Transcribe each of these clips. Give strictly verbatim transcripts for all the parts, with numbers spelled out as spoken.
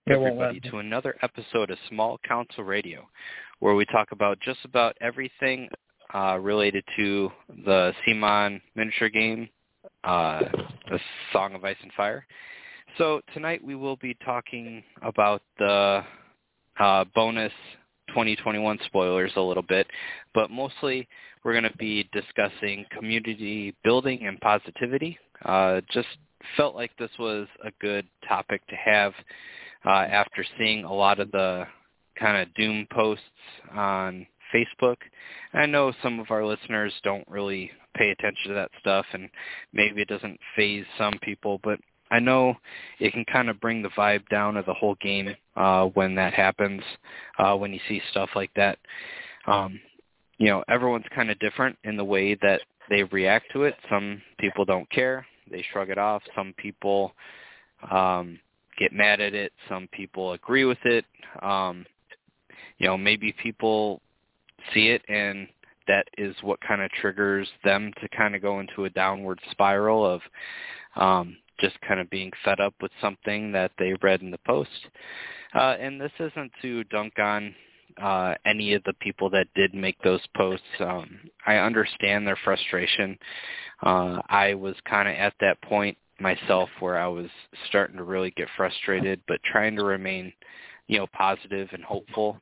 It everybody to another episode of Small Council Radio, where we talk about just about everything uh, related to the CMON miniature game, uh, the Song of Ice and Fire. So tonight we will be talking about the uh, bonus twenty twenty-one spoilers a little bit, but mostly we're going to be discussing community building and positivity. Uh, just felt like this was a good topic to have uh, after seeing a lot of the kind of doom posts on Facebook. I know some of our listeners don't really pay attention to that stuff, and maybe it doesn't faze some people, but I know it can kind of bring the vibe down of the whole game uh, when that happens, uh, when you see stuff like that. Um, you know, everyone's kind of different in the way that they react to it. Some people don't care. They shrug it off. Some people um, get mad at it. Some people agree with it. Um, you know, maybe people see it and that is what kind of triggers them to kind of go into a downward spiral of um, just kind of being fed up with something that they read in the post. Uh, and this isn't to dunk on uh, any of the people that did make those posts. Um, I understand their frustration. Uh, I was kind of at that point myself where I was starting to really get frustrated, but trying to remain, you know, positive and hopeful.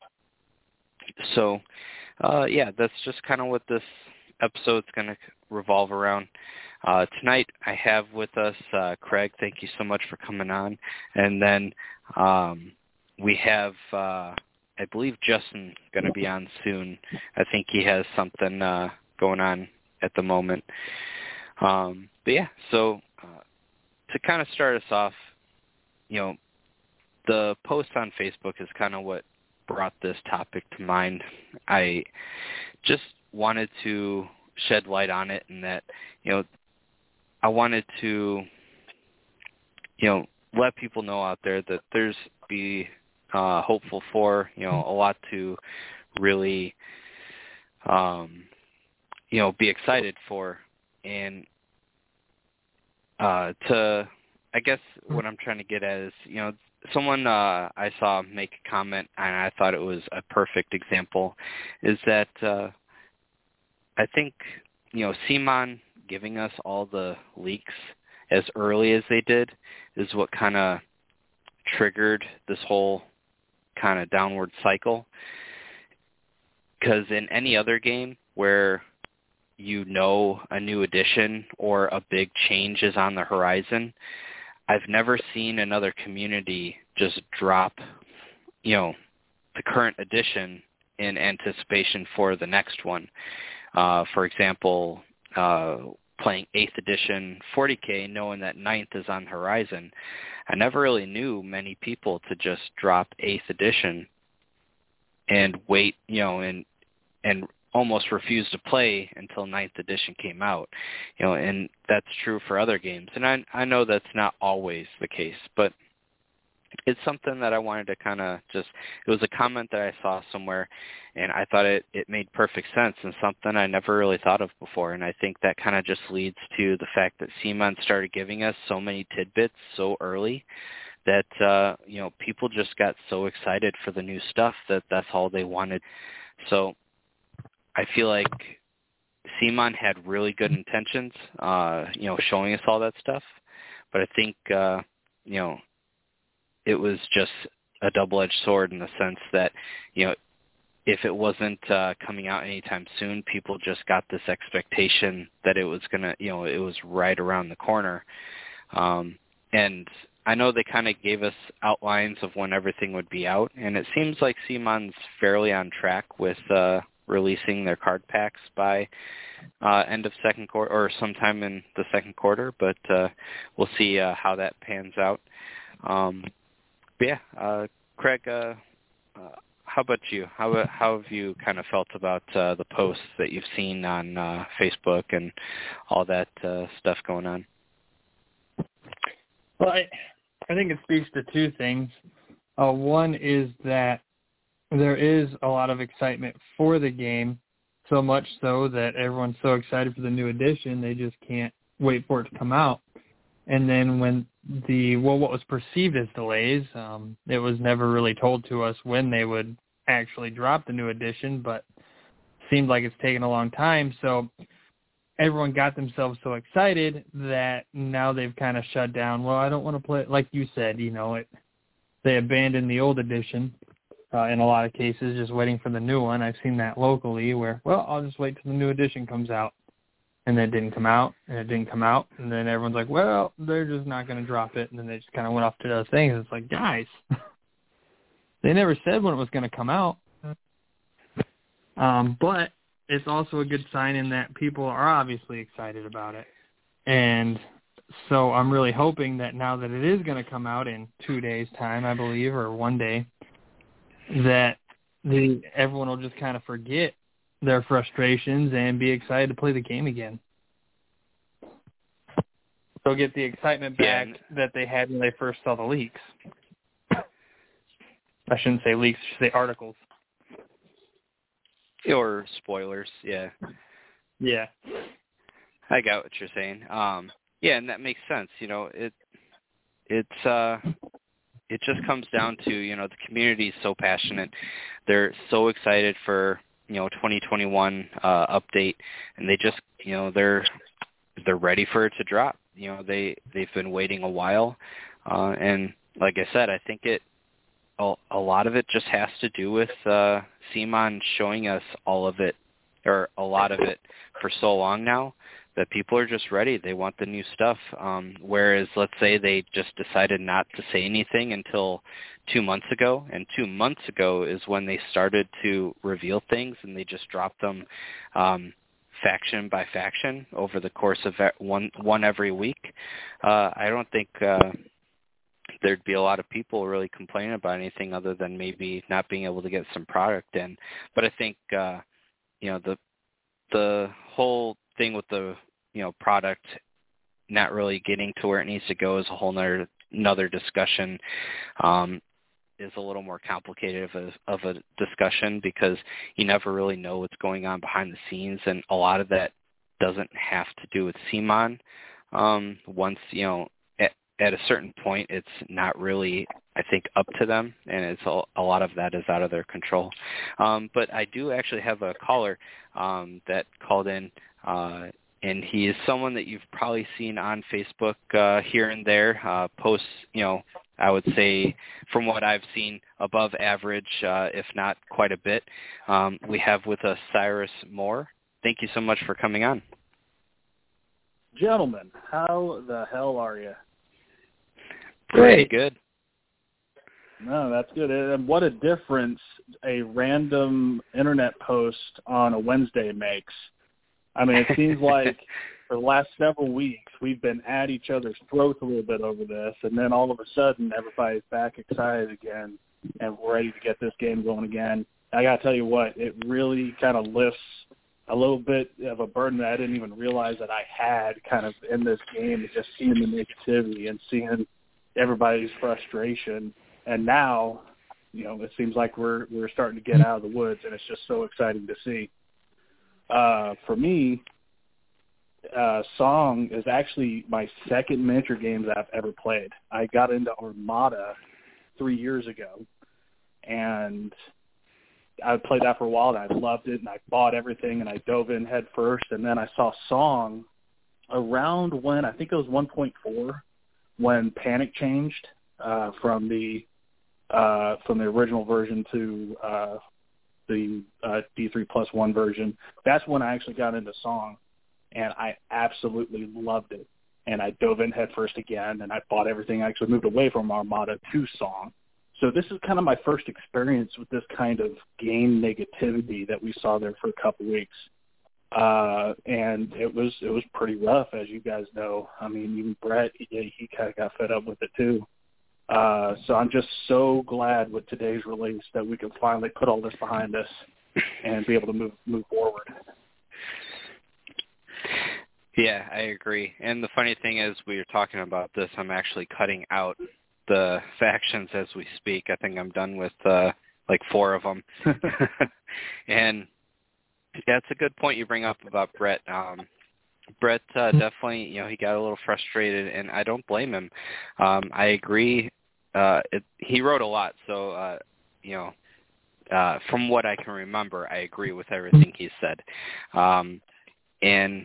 So, uh, yeah, that's just kind of what this episode's going to revolve around. Uh, tonight I have with us uh, Craig. Thank you so much for coming on. And then um, we have, uh, I believe, Justin going to be on soon. I think he has something uh, going on at the moment. Um, but, yeah, so uh, to kind of start us off, you know, the post on Facebook is kind of what brought this topic to mind. I just wanted to shed light on it, and that, you know, I wanted to, you know, let people know out there that there's be uh, hopeful for, you know, a lot to really, um, you know, be excited for. And uh, to, I guess what I'm trying to get at is, you know, someone uh, I saw make a comment, and I thought it was a perfect example, is that uh, I think, you know, CMON giving us all the leaks as early as they did is what kind of triggered this whole kind of downward cycle. Because in any other game where you know a new edition or a big change is on the horizon, I've never seen another community just drop, you know, the current edition in anticipation for the next one. Uh, for example, uh, playing eighth edition forty K, knowing that ninth is on the horizon, I never really knew many people to just drop eighth edition and wait, you know, and and almost refuse to play until ninth edition came out, you know, and that's true for other games. And I, I know that's not always the case, but it's something that I wanted to kind of just, it was a comment that I saw somewhere, and I thought it, it made perfect sense and something I never really thought of before. And I think that kind of just leads to the fact that CMON started giving us so many tidbits so early that, uh, you know, people just got so excited for the new stuff that that's all they wanted. So I feel like CMON had really good intentions, uh, you know, showing us all that stuff. But I think, uh, you know, it was just a double-edged sword in the sense that, you know, if it wasn't uh, coming out anytime soon, people just got this expectation that it was going to, you know, it was right around the corner. Um, and I know they kind of gave us outlines of when everything would be out, and it seems like CMON's fairly on track with uh, releasing their card packs by uh, end of second quarter or sometime in the second quarter, but uh, we'll see uh, how that pans out. Um, but yeah, uh, Craig, uh, uh, how about you? How how have you kind of felt about uh, the posts that you've seen on uh, Facebook and all that uh, stuff going on? Well, I, I think it speaks to two things. Uh, one is that there is a lot of excitement for the game, so much so that everyone's so excited for the new edition, they just can't wait for it to come out. And then when the well, what was perceived as delays. Um, it was never really told to us when they would actually drop the new edition, but seemed like it's taken a long time. So everyone got themselves so excited that now they've kind of shut down. Well, I don't want to play, like you said, you know, it, they abandoned the old edition uh, in a lot of cases, just waiting for the new one. I've seen that locally where, well, I'll just wait till the new edition comes out. And then it didn't come out, and it didn't come out. And then everyone's like, well, they're just not going to drop it. And then they just kind of went off to other things. It's like, guys, they never said when it was going to come out. Um, but it's also a good sign in that people are obviously excited about it. And so I'm really hoping that now that it is going to come out in two days' time, I believe, or one day, that the everyone will just kind of forget their frustrations and be excited to play the game again. They'll get the excitement back yeah. that they had when they first saw the leaks. I shouldn't say leaks, I should say articles. Or spoilers, yeah. Yeah. I got what you're saying. Um, yeah, and that makes sense. You know, it it's uh, it just comes down to, you know, the community is so passionate. They're so excited for, you know, twenty twenty-one uh, update, and they just, you know, they're they're ready for it to drop. You know, they they've been waiting a while, uh, and like I said, I think it a, a lot of it just has to do with uh, CMON showing us all of it, or a lot of it, for so long now, that people are just ready. They want the new stuff. Um, whereas, let's say they just decided not to say anything until two months ago, and two months ago is when they started to reveal things, and they just dropped them um, faction by faction over the course of one one every week. Uh, I don't think uh, there'd be a lot of people really complaining about anything other than maybe not being able to get some product in. But I think uh, you know the the whole thing with the you know product not really getting to where it needs to go is a whole nother another discussion. Um, is a little more complicated of a, of a discussion, because you never really know what's going on behind the scenes, and a lot of that doesn't have to do with CMON. Um, once, you know, at, at a certain point, it's not really, I think, up to them, and it's a, a lot of that is out of their control. Um, but I do actually have a caller um, that called in, uh, and he is someone that you've probably seen on Facebook uh, here and there, uh, posts, you know, I would say, from what I've seen, above average, uh, if not quite a bit. Um, we have with us Cyrus Moore. Thank you so much for coming on. Gentlemen, how the hell are you? Pretty good. No, that's good. And what a difference a random internet post on a Wednesday makes. I mean, it seems like for the last several weeks, we've been at each other's throats a little bit over this, and then all of a sudden, everybody's back excited again, and we're ready to get this game going again. I got to tell you what, it really kind of lifts a little bit of a burden that I didn't even realize that I had kind of in this game, and just seeing the negativity and seeing everybody's frustration. And now, you know, it seems like we're we're starting to get out of the woods, and it's just so exciting to see. Uh, for me, uh, Song is actually my second miniature game that I've ever played. I got into Armada three years ago, and I played that for a while, and I loved it, and I bought everything, and I dove in head first, and then I saw Song around when, I think it was one point four, when Panic changed uh, from the uh, from the original version to uh, the uh, D three plus one version. That's when I actually got into Song, and I absolutely loved it. And I dove in head first again, and I bought everything. I actually moved away from Armada to Song. So this is kind of my first experience with this kind of game negativity that we saw there for a couple weeks. Uh, and it was it was pretty rough, as you guys know. I mean, even Brett, he, he kind of got fed up with it too. Uh, so I'm just so glad with today's release that we can finally put all this behind us and be able to move move forward. Yeah, I agree. And the funny thing is, we were talking about this, I'm actually cutting out the factions as we speak. I think I'm done with uh, like four of them. And yeah, it's a good point you bring up about Brett. Um, Brett uh, definitely, you know, he got a little frustrated, and I don't blame him. Um, I agree. Uh, it, he wrote a lot, so, uh, you know, uh, from what I can remember, I agree with everything he said. Um, and,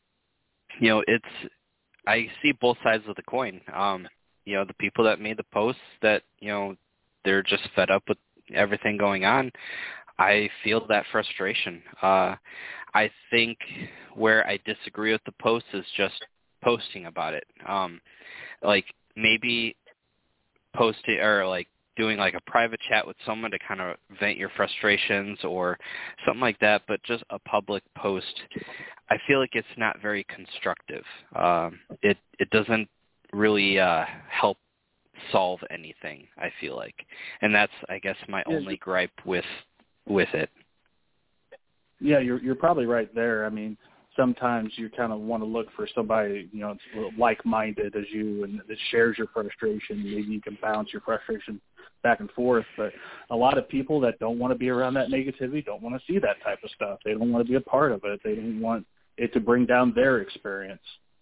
you know, it's, I see both sides of the coin. Um, you know, the people that made the posts that, you know, they're just fed up with everything going on. I feel that frustration. Uh, I think where I disagree with the post is just posting about it. Um, like maybe posting or like doing like a private chat with someone to kind of vent your frustrations or something like that, but just a public post, I feel like it's not very constructive. Um, it it doesn't really uh, help solve anything, I feel like. And that's, I guess, my yeah. only gripe with with it. Yeah, you're you're probably right there. I mean, sometimes you kind of want to look for somebody, you know, like-minded as you and that shares your frustration. Maybe you can bounce your frustration back and forth. But a lot of people that don't want to be around that negativity don't want to see that type of stuff. They don't want to be a part of it. They don't want it to bring down their experience.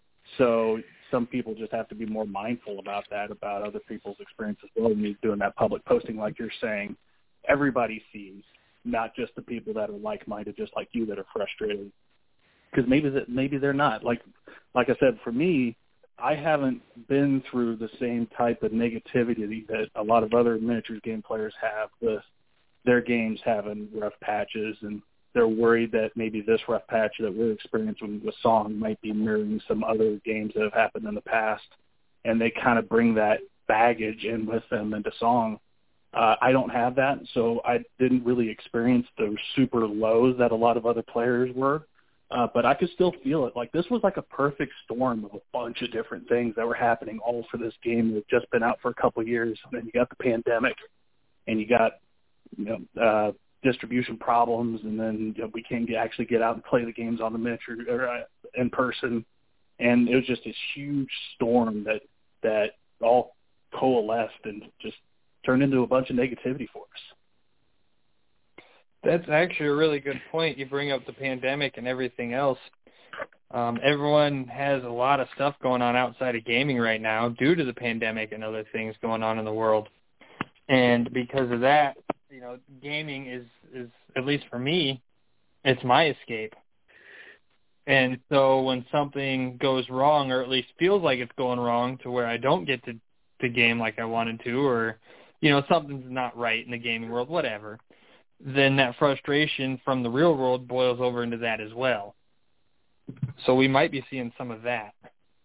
So some people just have to be more mindful about that, about other people's experience as well. When you're doing that public posting, like you're saying, everybody sees, not just the people that are like-minded, just like you, that are frustrated. Because maybe that maybe they're not. Like like I said, for me, I haven't been through the same type of negativity that a lot of other miniatures game players have with their games having rough patches, and they're worried that maybe this rough patch that we're experiencing with Song might be mirroring some other games that have happened in the past, and they kind of bring that baggage in with them into Song. Uh, I don't have that, so I didn't really experience those super lows that a lot of other players were. Uh, but I could still feel it. Like, this was like a perfect storm of a bunch of different things that were happening all for this game that had just been out for a couple of years. And then you got the pandemic, and you got, you know, uh, distribution problems, and then you know, we can't get, actually get out and play the games on the miniature or uh, in person. And it was just this huge storm that that all coalesced and just turned into a bunch of negativity for us. That's actually a really good point. You bring up the pandemic and everything else. Um, everyone has a lot of stuff going on outside of gaming right now due to the pandemic and other things going on in the world. And because of that, you know, gaming is, is at least for me, it's my escape. And so when something goes wrong, or at least feels like it's going wrong to where I don't get to, to game like I wanted to, or, you know, something's not right in the gaming world, whatever, then that frustration from the real world boils over into that as well. So we might be seeing some of that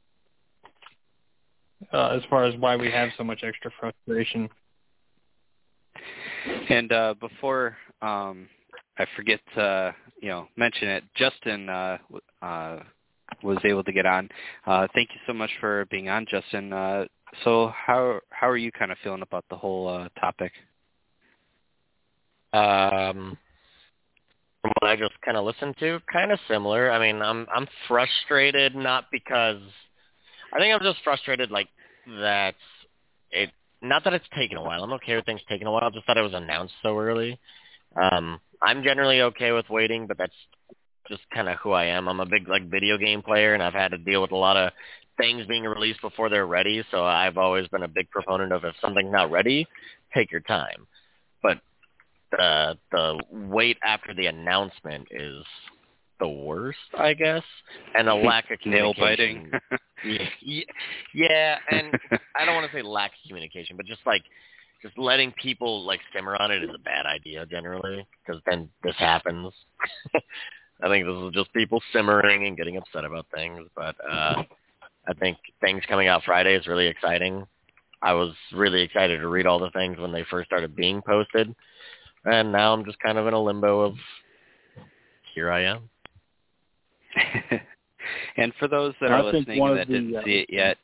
uh, as far as why we have so much extra frustration. And uh, before um, I forget to, you know, mention it, Justin uh, uh, was able to get on. Uh, thank you so much for being on, Justin. Uh, so how how are you kind of feeling about the whole uh, topic? Um, from what I just kind of listened to, kind of similar. I mean, I'm I'm frustrated not because I think I'm just frustrated like that. It not that it's taken a while. I'm okay with things taking a while. I just thought it was announced so early. Um, I'm generally okay with waiting, but that's just kind of who I am. I'm a big like video game player, and I've had to deal with a lot of things being released before they're ready. So I've always been a big proponent of if something's not ready, take your time. But the the wait after the announcement is the worst, I guess, and a lack of communication. Nail biting. yeah, yeah, and I don't want to say lack of communication, but just like just letting people like simmer on it is a bad idea generally, because then this happens. I think this is just people simmering and getting upset about things, but uh, I think things coming out Friday is really exciting. I was really excited to read all the things when they first started being posted. And now I'm just kind of in a limbo of, here I am. And for those that I are listening that the, didn't uh, see it yet,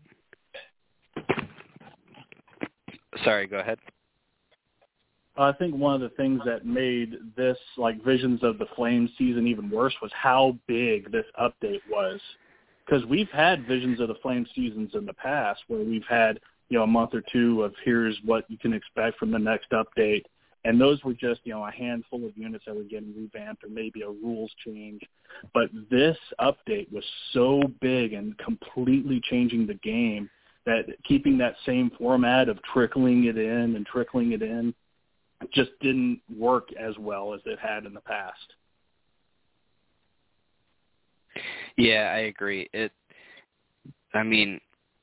sorry, go ahead. I think one of the things that made this, like, Visions of the Flame season even worse was how big this update was. Because we've had Visions of the Flame seasons in the past where we've had, you know, a month or two of here's what you can expect from the next update. And those were just, you know, a handful of units that were getting revamped or maybe a rules change. But this update was so big and completely changing the game that keeping that same format of trickling it in and trickling it in just didn't work as well as it had in the past. Yeah, I agree. It, I mean,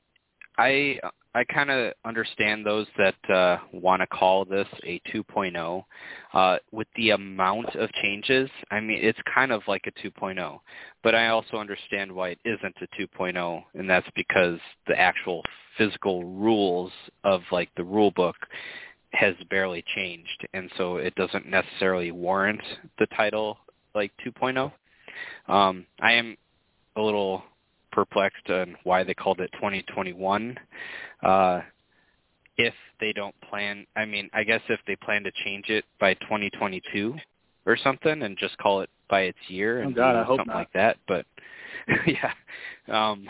I I kind of understand those that uh, want to call this a two point oh. Uh, with the amount of changes, I mean, it's kind of like a two point oh. But I also understand why it isn't a two point oh, and that's because the actual physical rules of, like, the rule book has barely changed, and so it doesn't necessarily warrant the title, like, two point oh. Um, I am a little perplexed on why they called it twenty twenty-one. Uh, if they don't plan, I mean, I guess if they plan to change it by twenty twenty-two or something and just call it by its year and oh God, do I hope something not. like that. But yeah, um,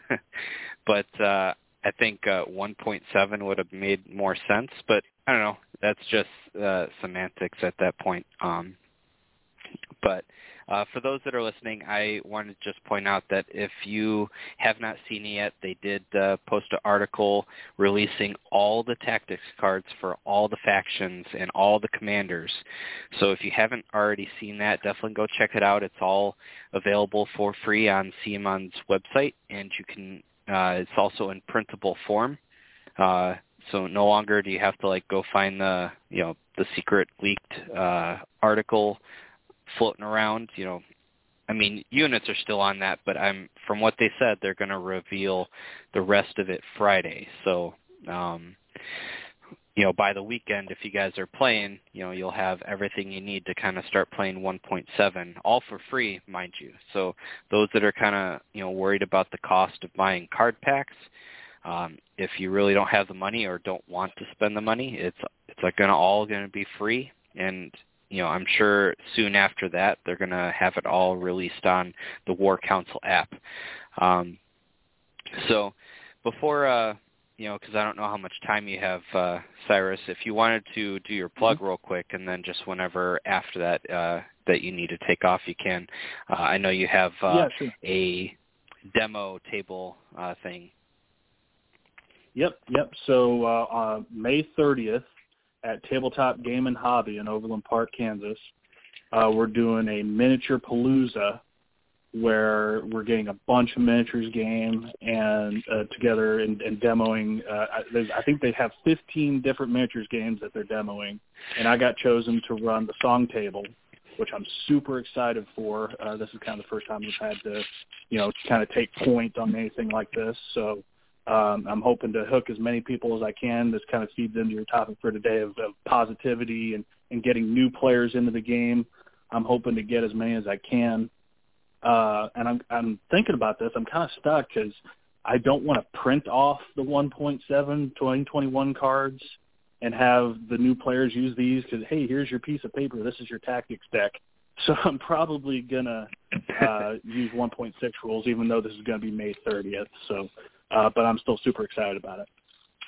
but uh, I think uh, one point seven would have made more sense. But I don't know. That's just uh, semantics at that point. Um, but Uh, for those that are listening, I wanted to just point out that if you have not seen it yet, they did uh, post an article releasing all the tactics cards for all the factions and all the commanders. So if you haven't already seen that, definitely go check it out. It's all available for free on CMON's website, and you can. Uh, it's also in printable form. Uh, so no longer do you have to like go find the you know the secret leaked uh, article floating around. You know, I mean, units are still on that, but I'm from what they said, they're going to reveal the rest of it Friday. So, um, you know, by the weekend, if you guys are playing, you know, you'll have everything you need to kind of start playing one point seven, all for free, mind you. So those that are kind of, you know, worried about the cost of buying card packs, um, if you really don't have the money or don't want to spend the money, it's it's like going to all going to be free. And you know, I'm sure soon after that they're going to have it all released on the War Council app. Um, so before, uh, you know, because I don't know how much time you have, uh, Cyrus, if you wanted to do your plug real quick, and then just whenever after that uh, that you need to take off, you can. Uh, I know you have uh, yeah, sure. a demo table uh, thing. Yep, yep. So uh, uh, May thirtieth, at Tabletop Game and Hobby in Overland Park, Kansas, uh, we're doing a miniature palooza where we're getting a bunch of miniatures game and uh, together and, and demoing. Uh, I, I think they have fifteen different miniatures games that they're demoing, and I got chosen to run the song table, which I'm super excited for. Uh, this is kind of the first time we've had to, you know, kind of take point on anything like this. So Um, I'm hoping to hook as many people as I can. This kind of feeds into your topic for today of, of positivity and, and getting new players into the game. I'm hoping to get as many as I can. Uh, and I'm, I'm thinking about this. I'm kind of stuck because I don't want to print off the one point seven twenty twenty-one cards and have the new players use these because, hey, here's your piece of paper. This is your tactics deck. So I'm probably going to uh, use one point six rules, even though this is going to be May thirtieth. So. Uh, but I'm still super excited about it.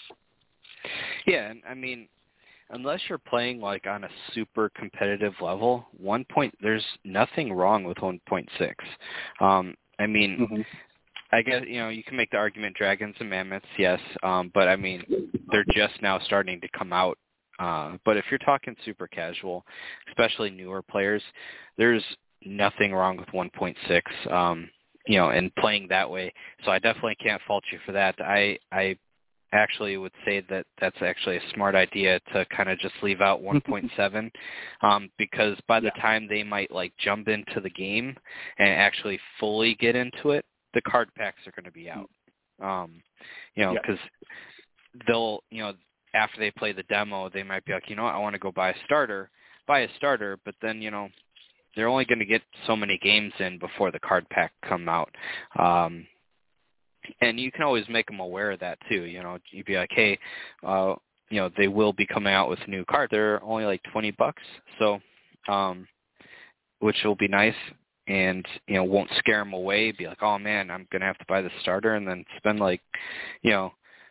Yeah, and I mean, unless you're playing like on a super competitive level, one point there's nothing wrong with one point six. Um, I mean, mm-hmm. I guess you know you can make the argument dragons and mammoths, yes, um, but I mean they're just now starting to come out. Uh, but if you're talking super casual, especially newer players, there's nothing wrong with one point six. Um, you know, and playing that way. So I definitely can't fault you for that. I I actually would say that that's actually a smart idea to kind of just leave out one point seven um, because by the yeah. time they might like jump into the game and actually fully get into it, the card packs are going to be out. Um, you know, because yeah. they'll, you know, after they play the demo, they might be like, you know what, I want to go buy a starter, buy a starter, but then, you know, they're only going to get so many games in before the card pack come out. Um, and you can always make them aware of that too. You know, you'd be like, hey, uh, you know, they will be coming out with new cards. They're only like twenty bucks. So, um, which will be nice and, you know, won't scare them away. Be like, oh man, I'm going to have to buy the starter and then spend like, you know,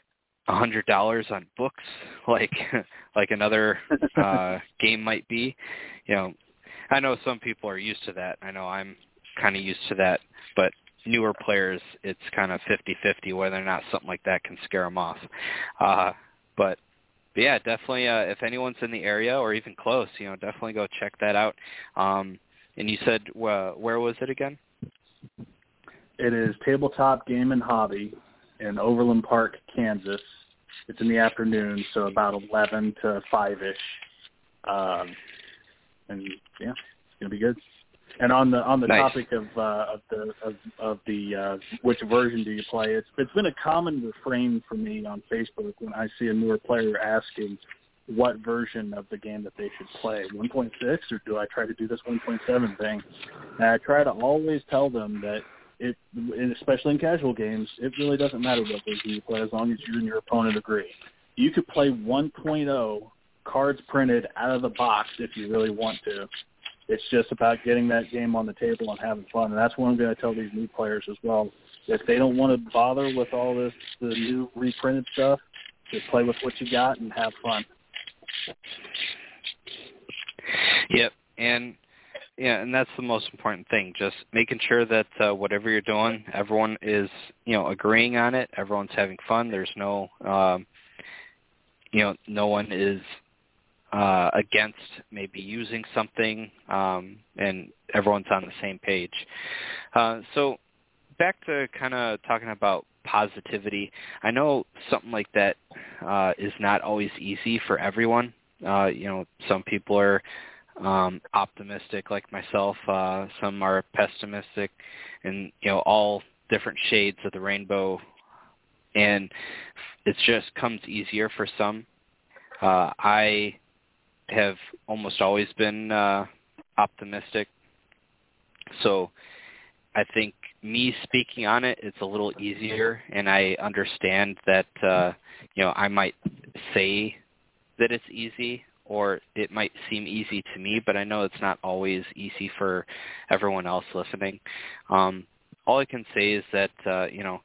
a hundred dollars on books, like like another uh, game might be. You know, I know some people are used to that. I know I'm kind of used to that, but newer players, it's kind of fifty-fifty whether or not something like that can scare them off. Uh, but, but yeah, definitely. Uh, if anyone's in the area or even close, you know, definitely go check that out. Um, and you said uh, where was it again? It is Tabletop Game and Hobby in Overland Park, Kansas. It's in the afternoon, so about eleven to five-ish. Um, and, yeah, it's going to be good. And on the on the nice. topic of uh, of the of, of the uh, which version do you play? It's it's been a common refrain for me on Facebook when I see a newer player asking what version of the game that they should play, one point six, or do I try to do this one point seven thing? And I try to always tell them that it, especially in casual games, it really doesn't matter what version you play as long as you and your opponent agree. You could play one point oh cards printed out of the box if you really want to. It's just about getting that game on the table and having fun, and that's what I'm going to tell these new players as well. If they don't want to bother with all this, the new reprinted stuff, just play with what you got and have fun. Yep, and yeah, and that's the most important thing. Just making sure that uh, whatever you're doing, everyone is, you know, agreeing on it. Everyone's having fun. There's no, um, you know, no one is uh, against maybe using something, um, and everyone's on the same page. Uh, so back to kind of talking about positivity. I know something like that uh, is not always easy for everyone. Uh, you know, some people are um, optimistic like myself. Uh, some are pessimistic, and, you know, all different shades of the rainbow. And it just comes easier for some. Uh, I have almost always been uh, optimistic. So I think me speaking on it, it's a little easier, and I understand that, uh, you know, I might say that it's easy, or it might seem easy to me, but I know it's not always easy for everyone else listening. Um, all I can say is that, uh, you know,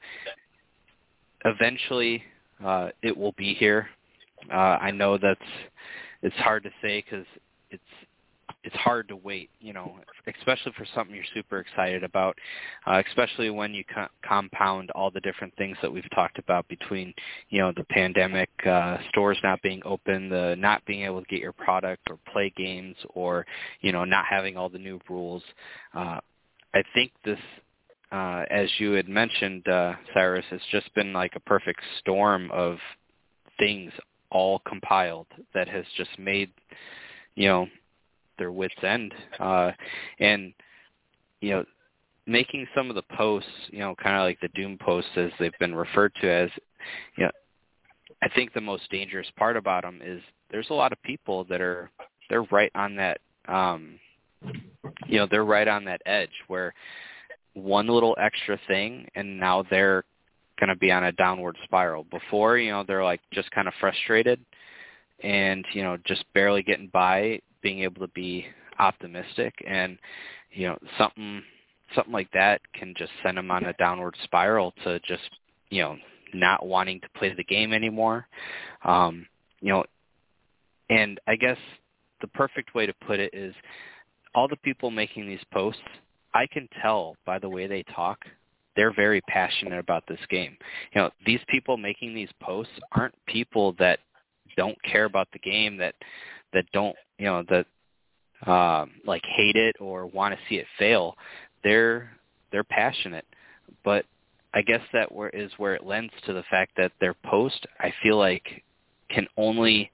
eventually uh, it will be here. Uh, I know that's it's hard to say because it's it's hard to wait, you know, especially for something you're super excited about, uh, especially when you co- compound all the different things that we've talked about between, you know, the pandemic, uh, stores not being open, the not being able to get your product or play games, or, you know, not having all the new rules. Uh, I think this, uh, as you had mentioned, uh, Cyrus, it's just been like a perfect storm of things all compiled that has just made, you know, their wits end. Uh, and, you know, making some of the posts, you know, kind of like the doom posts as they've been referred to as, you know, I think the most dangerous part about them is there's a lot of people that are, they're right on that, um, you know, they're right on that edge where one little extra thing and now they're going to be on a downward spiral. Before, you know, they're like just kind of frustrated and, you know, just barely getting by, being able to be optimistic, and, you know, something something like that can just send them on a downward spiral to just, you know, not wanting to play the game anymore. Um, you know, and I guess the perfect way to put it is all the people making these posts, I can tell by the way they talk, they're very passionate about this game. You know, these people making these posts aren't people that don't care about the game, that that don't, you know, that um, like hate it or want to see it fail. They're they're passionate, but I guess that where is where it lends to the fact that their post, I feel like, can only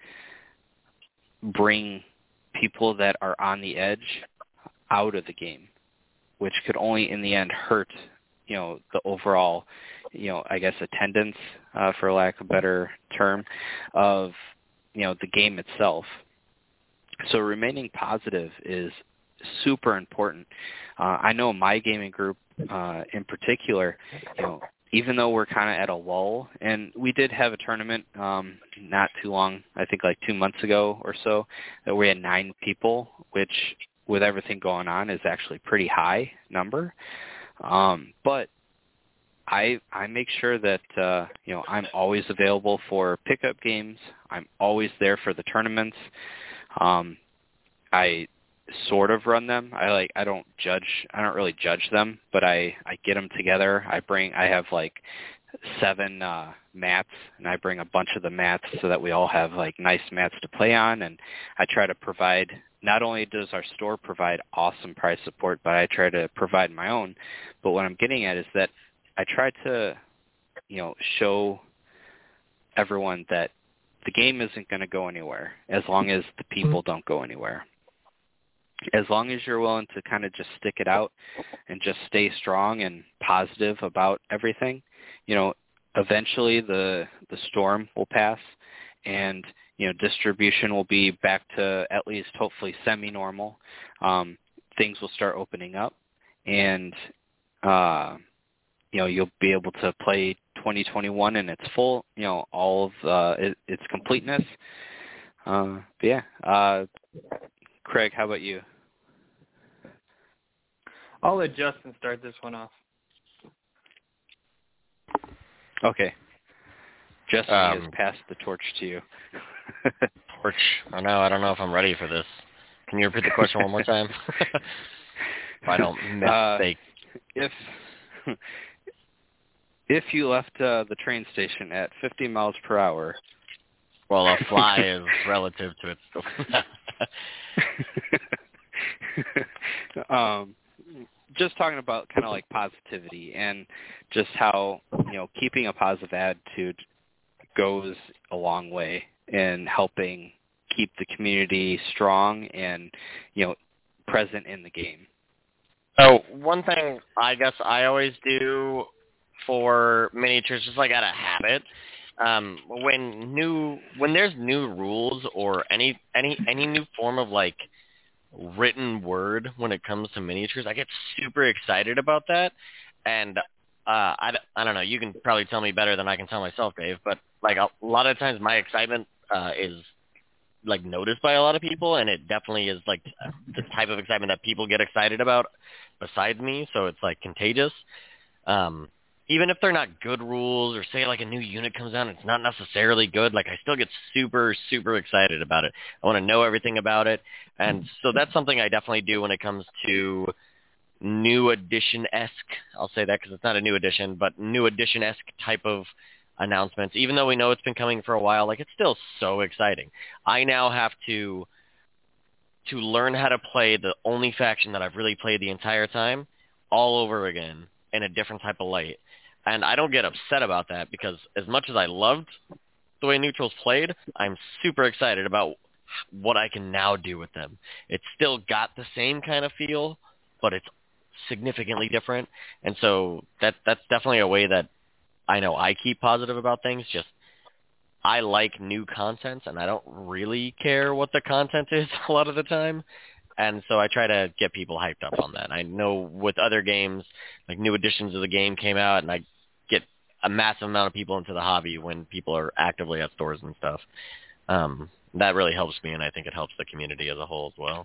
bring people that are on the edge out of the game, which could only in the end hurt, you know, the overall, you know, I guess attendance, uh, for lack of a better term, of, you know, the game itself. So remaining positive is super important. Uh, I know my gaming group uh, in particular, you know, even though we're kind of at a lull, and we did have a tournament um, not too long, I think like two months ago or so, that we had nine people, which with everything going on is actually a pretty high number. Um, but I I make sure that uh, you know I'm always available for pickup games. I'm always there for the tournaments. Um, I sort of run them. I like I don't judge. I don't really judge them, but I I get them together. I bring. I have like seven uh, mats, and I bring a bunch of the mats so that we all have like nice mats to play on. And I try to provide. Not only does our store provide awesome price support, but I try to provide my own. But what I'm getting at is that I try to, you know, show everyone that the game isn't going to go anywhere as long as the people don't go anywhere. As long as you're willing to kind of just stick it out and just stay strong and positive about everything, you know, eventually the the storm will pass, and you know, distribution will be back to at least hopefully semi-normal. Um, things will start opening up, and uh, you know, you'll be able to play twenty twenty-one in its full, you know, all of uh, it, its completeness. Uh, but yeah, uh, Craig, how about you? I'll let Justin start this one off. Okay. Justin Um, has passed the torch to you. Torch. Oh no, I don't know if I'm ready for this. Can you repeat the question one more time? If I don't mistake. Uh, if if you left uh, the train station at fifty miles per hour. Well, a fly is relative to its. um, just talking about kind of like positivity and just how, you know, keeping a positive attitude goes a long way in helping keep the community strong and, you know, present in the game. So one thing I guess I always do for miniatures, just like out of habit, um, when new when there's new rules or any any any new form of like written word when it comes to miniatures, I get super excited about that. And uh, I, I don't know, you can probably tell me better than I can tell myself, Dave, but like a lot of times my excitement uh, is like noticed by a lot of people, and it definitely is like the type of excitement that people get excited about besides me, so it's like contagious. Um, even if they're not good rules, or say like a new unit comes out and it's not necessarily good, like I still get super, super excited about it. I want to know everything about it. And so that's something I definitely do when it comes to new edition-esque, I'll say that because it's not a new edition, but new edition-esque type of announcements. Even though we know it's been coming for a while, like it's still so exciting. I now have to to learn how to play the only faction that I've really played the entire time all over again in a different type of light. And I don't get upset about that, because as much as I loved the way neutrals played, I'm super excited about what I can now do with them. It's still got the same kind of feel, but it's significantly different. And so that that's definitely a way that I know I keep positive about things. Just I like new content, and I don't really care what the content is a lot of the time. And so I try to get people hyped up on that. I know with other games, like new editions of the game came out, and I get a massive amount of people into the hobby when people are actively at stores and stuff. Um, that really helps me, and I think it helps the community as a whole as well.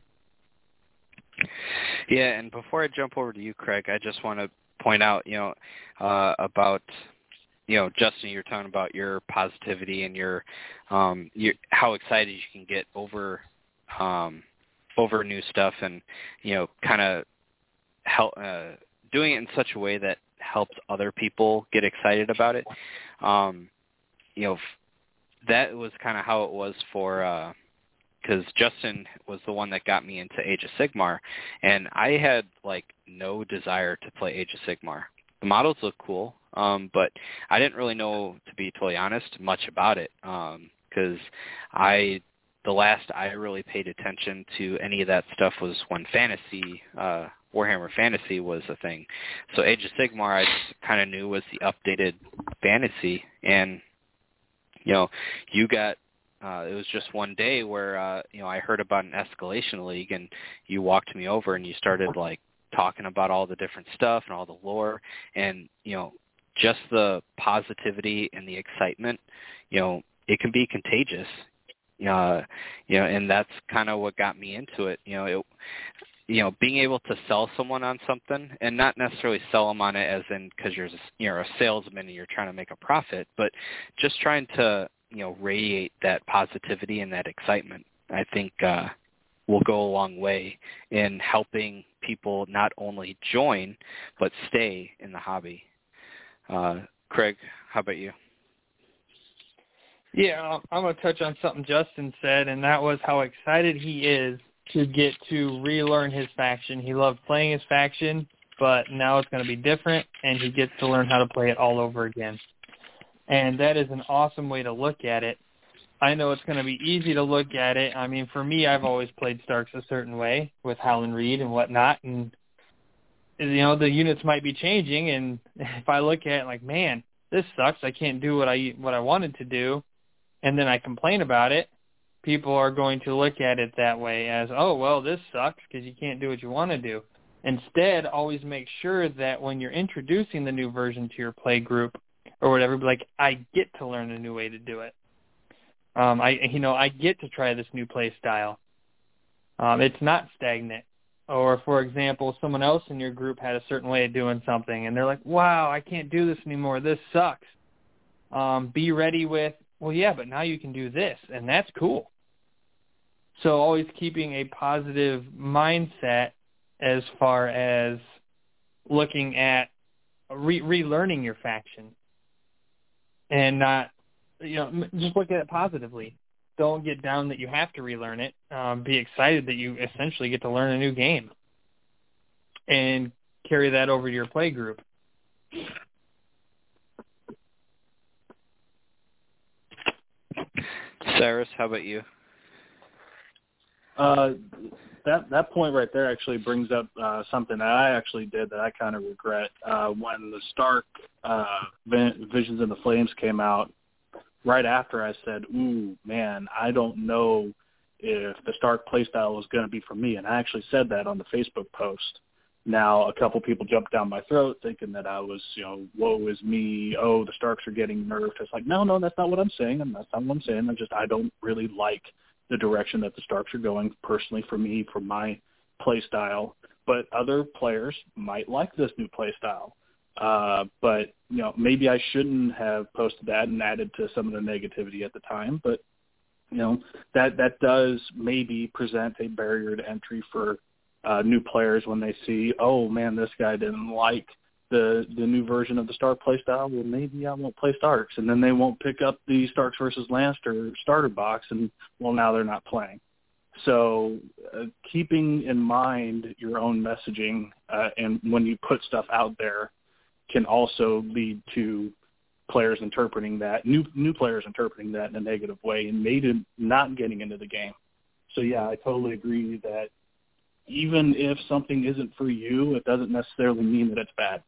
Yeah, and before I jump over to you, Craig, I just want to point out, you know, uh, about, you know, Justin, you're talking about your positivity and your, um, your how excited you can get over, um, over new stuff, and you know, kind of help uh, doing it in such a way that helps other people get excited about it. Um, you know, that was kind of how it was for. Because uh, Justin was the one that got me into Age of Sigmar, and I had like no desire to play Age of Sigmar. The models look cool, um, but I didn't really know, to be totally honest, much about it, because um, I. The last I really paid attention to any of that stuff was when Fantasy, uh, Warhammer Fantasy was a thing. So Age of Sigmar I just kind of knew was the updated Fantasy. And, you know, you got, uh, it was just one day where, uh, you know, I heard about an Escalation League, and you walked me over and you started, like, talking about all the different stuff and all the lore. And, you know, just the positivity and the excitement, you know, it can be contagious. Uh, you know, and that's kind of what got me into it. You know, it, you know, being able to sell someone on something, and not necessarily sell them on it as in because you're, you're a salesman and you're trying to make a profit, but just trying to, you know, radiate that positivity and that excitement, I think uh, will go a long way in helping people not only join, but stay in the hobby. Uh, Craig, how about you? Yeah, I'm going to touch on something Justin said, and that was how excited he is to get to relearn his faction. He loved playing his faction, but now it's going to be different, and he gets to learn how to play it all over again. And that is an awesome way to look at it. I know it's going to be easy to look at it. I mean, for me, I've always played Starks a certain way with Howland Reed and whatnot, and, you know, the units might be changing, and if I look at it like, man, this sucks, I can't do what I what I wanted to do, and then I complain about it, people are going to look at it that way as, oh, well, this sucks because you can't do what you want to do. Instead, always make sure that when you're introducing the new version to your play group or whatever, be like, I get to learn a new way to do it. Um, I, you know, I get to try this new play style. Um, it's not stagnant. Or, for example, someone else in your group had a certain way of doing something, and they're like, wow, I can't do this anymore. This sucks. Um, be ready with, well, yeah, but now you can do this, and that's cool. So always keeping a positive mindset as far as looking at re- relearning your faction and not, you know, just look at it positively. Don't get down that you have to relearn it. Um, be excited that you essentially get to learn a new game and carry that over to your play group. Cyrus, how about you? Uh, that that point right there actually brings up uh, something that I actually did that I kind of regret. Uh, when the Stark uh, Visions of the Flames came out, right after I said, ooh, man, I don't know if the Stark playstyle was going to be for me. And I actually said that on the Facebook post. Now, a couple people jumped down my throat thinking that I was, you know, woe is me. Oh, the Starks are getting nerfed. It's like, no, no, that's not what I'm saying. And that's not what I'm saying. I'm just, I don't really like the direction that the Starks are going personally for me, for my play style. But other players might like this new play style. Uh, but, you know, maybe I shouldn't have posted that and added to some of the negativity at the time. But, you know, that, that does maybe present a barrier to entry for uh, new players when they see, oh, man, this guy didn't like the the new version of the Stark playstyle. Well, maybe I won't play Starks. And then they won't pick up the Starks versus Lannister starter box, and, well, now they're not playing. So uh, keeping in mind your own messaging uh, and when you put stuff out there can also lead to players interpreting that, new new players interpreting that in a negative way and maybe not getting into the game. So, yeah, I totally agree that even if something isn't for you, it doesn't necessarily mean that it's bad.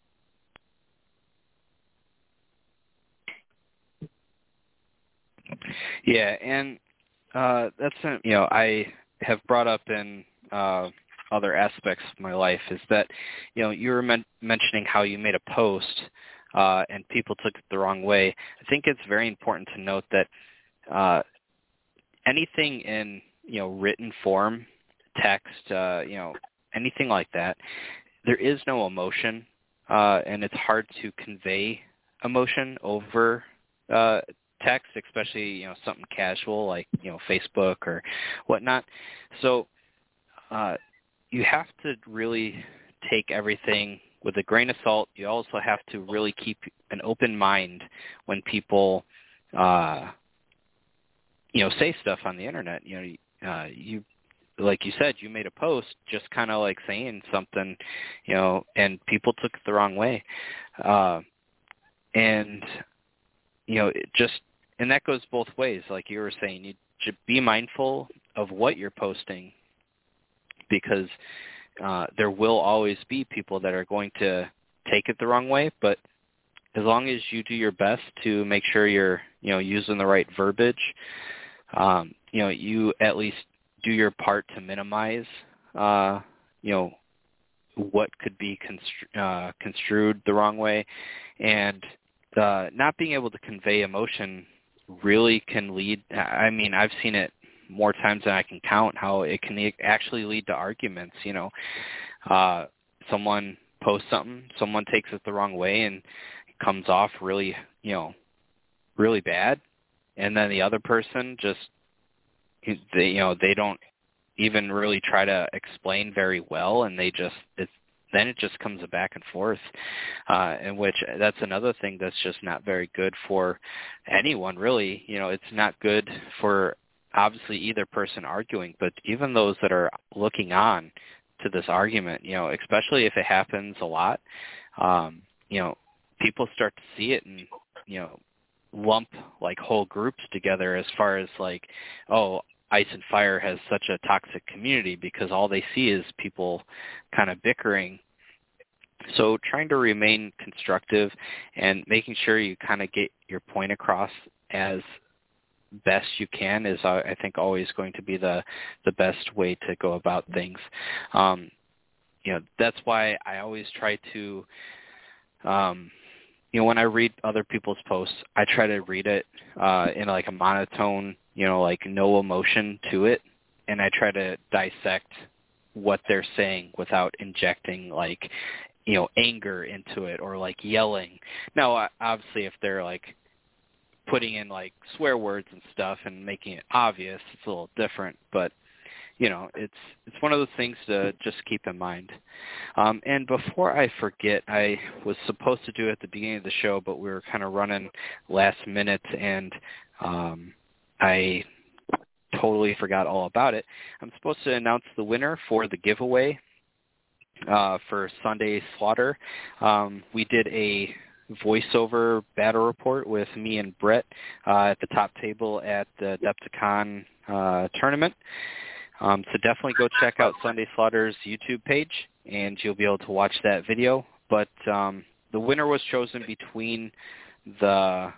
Yeah, and uh, that's, you know, I have brought up in uh, other aspects of my life is that, you know, you were men- mentioning how you made a post uh, and people took it the wrong way. I think it's very important to note that uh, anything in, you know, written form, text, uh, you know, anything like that, there is no emotion, uh, and it's hard to convey emotion over uh, text, especially, you know, something casual like, you know, Facebook or whatnot. So uh, you have to really take everything with a grain of salt. You also have to really keep an open mind when people, uh, you know, say stuff on the internet. You know, uh, you, like you said, you made a post just kind of like saying something, you know, and people took it the wrong way. Uh, and, you know, it just, and that goes both ways. Like you were saying, you should be mindful of what you're posting because uh, there will always be people that are going to take it the wrong way. But as long as you do your best to make sure you're, you know, using the right verbiage, um, you know, you at least do your part to minimize, uh, you know, what could be constru- uh, construed the wrong way. And uh, not being able to convey emotion really can lead, I mean, I've seen it more times than I can count how it can actually lead to arguments. You know, uh, someone posts something, someone takes it the wrong way, and it comes off really, you know, really bad, and then the other person just, they, you know, they don't even really try to explain very well, and they just, it's, then it just comes back and forth, uh, in which that's another thing that's just not very good for anyone, really. You know, it's not good for obviously either person arguing, but even those that are looking on to this argument, you know, especially if it happens a lot, um, you know, people start to see it and, you know, lump like whole groups together as far as like, oh, Ice and Fire has such a toxic community because all they see is people kind of bickering. So trying to remain constructive and making sure you kind of get your point across as best you can is, uh, I think, always going to be the, the best way to go about things. Um, you know, that's why I always try to, um, you know, when I read other people's posts, I try to read it uh, in like a monotone, you know, like no emotion to it, and I try to dissect what they're saying without injecting like, you know, anger into it or like yelling. Now, obviously, if they're like putting in like swear words and stuff and making it obvious, it's a little different, but you know, it's it's one of those things to just keep in mind. Um, and before I forget, I was supposed to do it at the beginning of the show, but we were kind of running last minute, and um, I totally forgot all about it. I'm supposed to announce the winner for the giveaway uh, for Sunday Slaughter. Um, we did a voiceover battle report with me and Brett uh, at the top table at the Adepticon uh, tournament. Um, so definitely go check out Sunday Slaughter's YouTube page, and you'll be able to watch that video. But um, the winner was chosen between the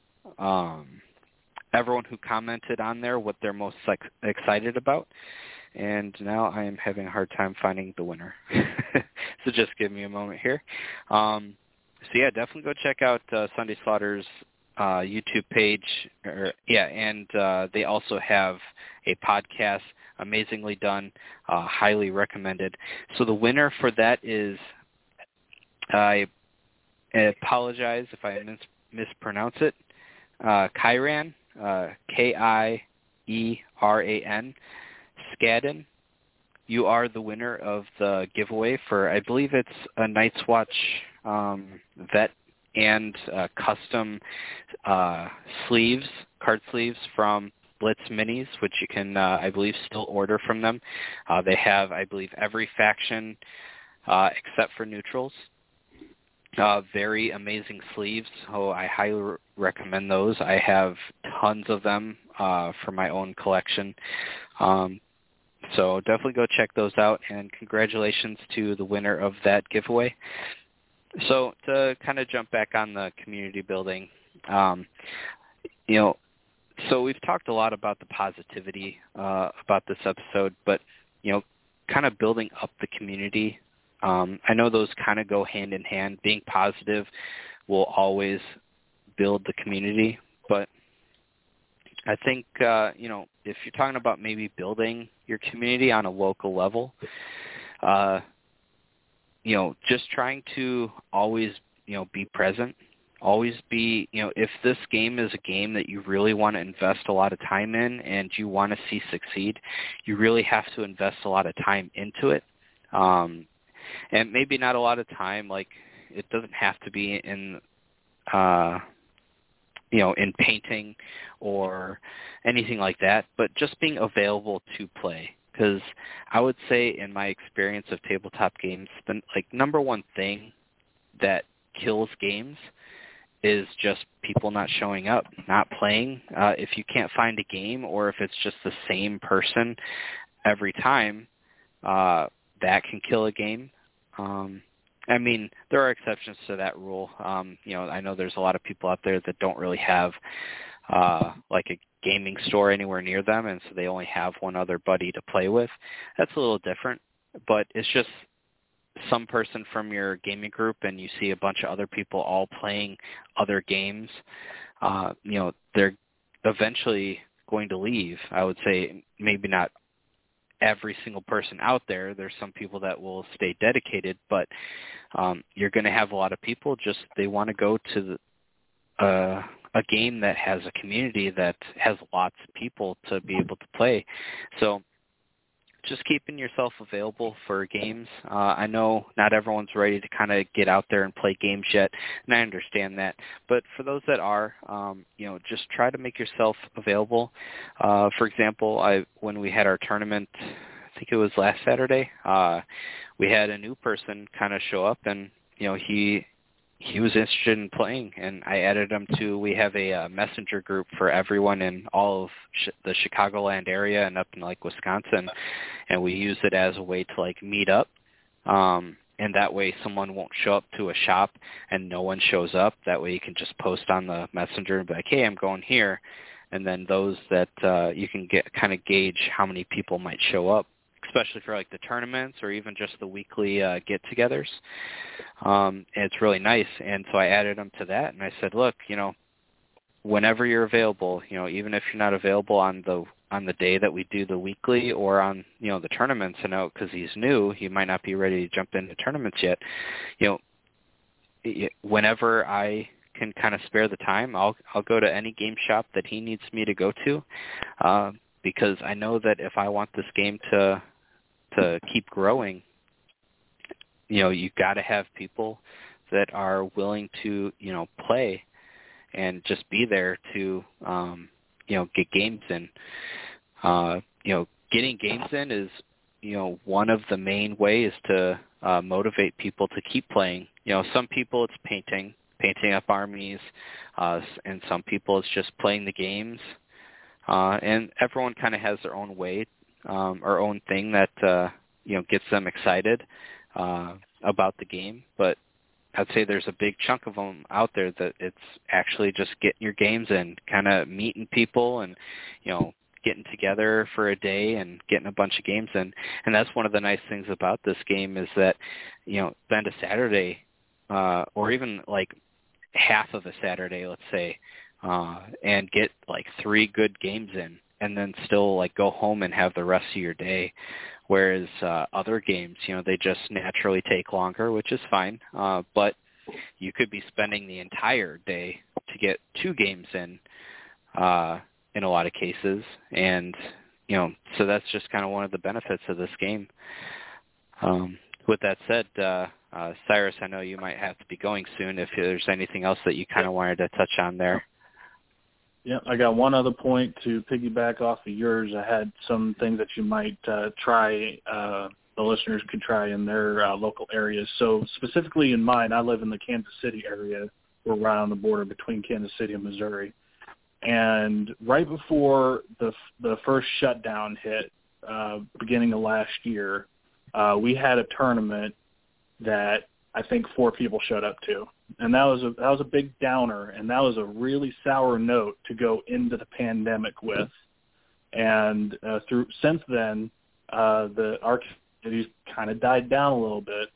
um, everyone who commented on there what they're most like, excited about. And now I am having a hard time finding the winner. So just give me a moment here. Um, so yeah, definitely go check out uh, Sunday Slaughter's uh, YouTube page. Or, yeah, and uh, they also have a podcast, amazingly done, uh, highly recommended. So the winner for that is, I apologize if I mis- mispronounce it, uh, Kieran, uh, K I E R A N, Skadden. You are the winner of the giveaway for, I believe it's a Night's Watch um, vet and uh, custom uh, sleeves, card sleeves from Blitz Minis, which you can, uh, I believe, still order from them. Uh, they have, I believe, every faction uh, except for neutrals. Uh, very amazing sleeves. Oh, I highly re- recommend those. I have tons of them uh, for my own collection. Um, so definitely go check those out, and congratulations to the winner of that giveaway. So to kind of jump back on the community building, um, you know, so we've talked a lot about the positivity uh, about this episode, but, you know, kind of building up the community. Um, I know those kind of go hand in hand. Being positive will always build the community, but I think, uh, you know, if you're talking about maybe building your community on a local level, uh, you know, just trying to always, you know, be present, always be, you know, if this game is a game that you really want to invest a lot of time in and you want to see succeed, you really have to invest a lot of time into it. Um, and maybe not a lot of time, like it doesn't have to be in, uh, you know, in painting or anything like that, but just being available to play. Because I would say in my experience of tabletop games, the like number one thing that kills games is just people not showing up, not playing. Uh, if you can't find a game, or if it's just the same person every time, uh, that can kill a game. Um, I mean, there are exceptions to that rule. Um, you know, I know there's a lot of people out there that don't really have uh, like a gaming store anywhere near them, and so they only have one other buddy to play with. That's a little different, but it's just some person from your gaming group and you see a bunch of other people all playing other games. Uh, you know, they're eventually going to leave. I would say maybe not every single person out there. There's some people that will stay dedicated, but um, you're going to have a lot of people just they want to go to the, uh, a game that has a community that has lots of people to be able to play. So just keeping yourself available for games. Uh, I know not everyone's ready to kind of get out there and play games yet, and I understand that. But for those that are, um, you know, just try to make yourself available. Uh, for example, I when we had our tournament, I think it was last Saturday, uh, we had a new person kind of show up, and you know, he he was interested in playing, and I added him to, we have a uh, messenger group for everyone in all of sh- the Chicagoland area and up in like Wisconsin, and we use it as a way to like meet up, um, and that way someone won't show up to a shop and no one shows up. That way you can just post on the messenger and be like, hey, I'm going here, and then those that uh, you can get kind of gauge how many people might show up, especially for like the tournaments or even just the weekly uh, get-togethers. Um, and it's really nice. And so I added them to that, and I said, look, you know, whenever you're available, you know, even if you're not available on the on the day that we do the weekly or on, you know, the tournaments, I know because he's new, he might not be ready to jump into tournaments yet. You know, whenever I can kind of spare the time, I'll I'll go to any game shop that he needs me to go to, uh, because I know that if I want this game to to keep growing, you know, you've got to have people that are willing to, you know, play and just be there to, um, you know, get games in. Uh, you know, getting games in is, you know, one of the main ways to uh, motivate people to keep playing. You know, some people it's painting, painting up armies, uh, and some people it's just playing the games. Uh, and everyone kind of has their own way, um, or own thing that, uh, you know, gets them excited uh, about the game. But I'd say there's a big chunk of them out there that it's actually just getting your games in, kind of meeting people and, you know, getting together for a day and getting a bunch of games in. And that's one of the nice things about this game is that, you know, spend a Saturday uh, or even like half of a Saturday, let's say, uh, and get like three good games in and then still like go home and have the rest of your day. Whereas uh, other games, you know, they just naturally take longer, which is fine. Uh, but you could be spending the entire day to get two games in, uh, in a lot of cases. And, you know, so that's just kind of one of the benefits of this game. Um, with that said, uh, uh, Cyrus, I know you might have to be going soon. If there's anything else that you kind of wanted to touch on there. Yeah, I got one other point to piggyback off of yours. I had some things that you might uh, try, uh, the listeners could try in their uh, local areas. So specifically in mine, I live in the Kansas City area. We're right on the border between Kansas City and Missouri. And right before the the first shutdown hit, uh, beginning of last year, uh, we had a tournament that I think four people showed up to. And that was a that was a big downer, and that was a really sour note to go into the pandemic with. And uh, through since then, uh, the our community's kind of died down a little bit.